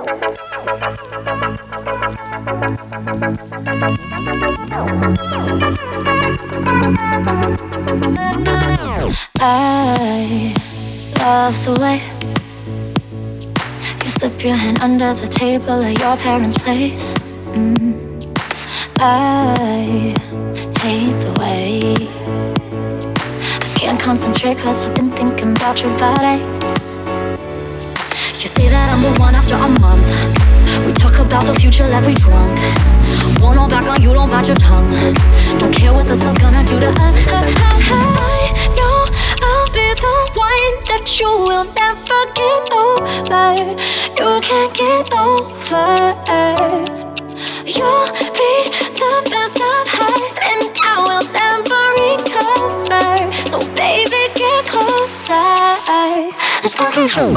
I love the way you slip your hand under the table at your parents' place. I hate the way I can't concentrate 'cause I've been thinking about your body. You say that I'm the one after a month. We talk about the future like we drunk. Won't hold back on you, don't bite your tongue. Don't care what the sun's gonna do to us. I know I'll be the one that you will never get over. You can't get over. You'll be the best I've had, and I will never recover. So baby, get closer. Just fucking hold.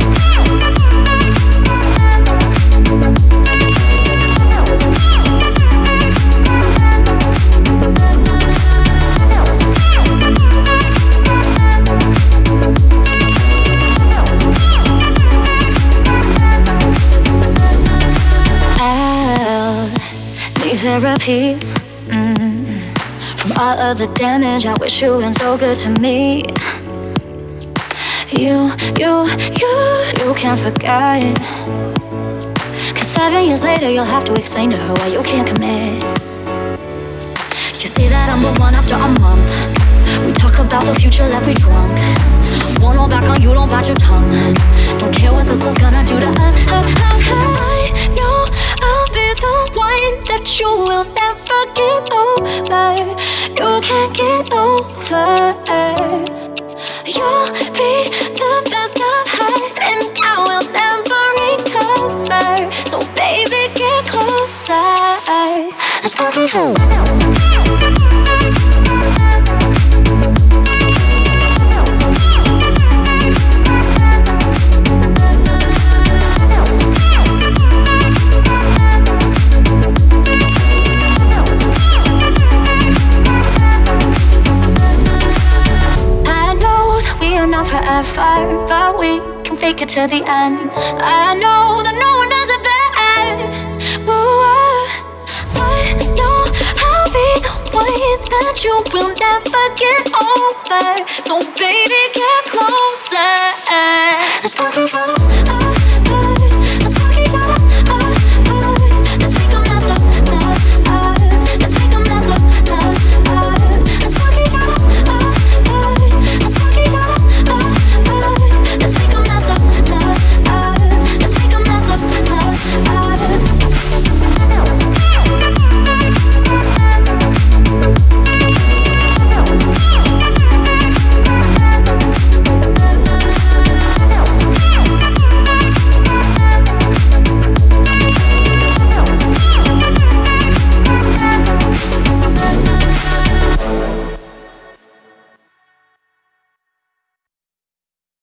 Therapy from all of the damage. I wish you weren't so good to me. You can't forget. 'Cause 7 years later you'll have to explain to her why you can't commit. You say that I'm the one after a month. We talk about the future like we drunk. Won't hold back on you, don't bite your tongue. Don't care what the sun's gonna do to us. I know I'll be the one that you will never get over. You can't get over. You'll be the best I've had, and I will never recover. So baby, get closer. Just fucking hold. Not forever, but we can fake it to the end. I know that no one does it better. Ooh, I know I'll be the one that you will never get over. So baby, get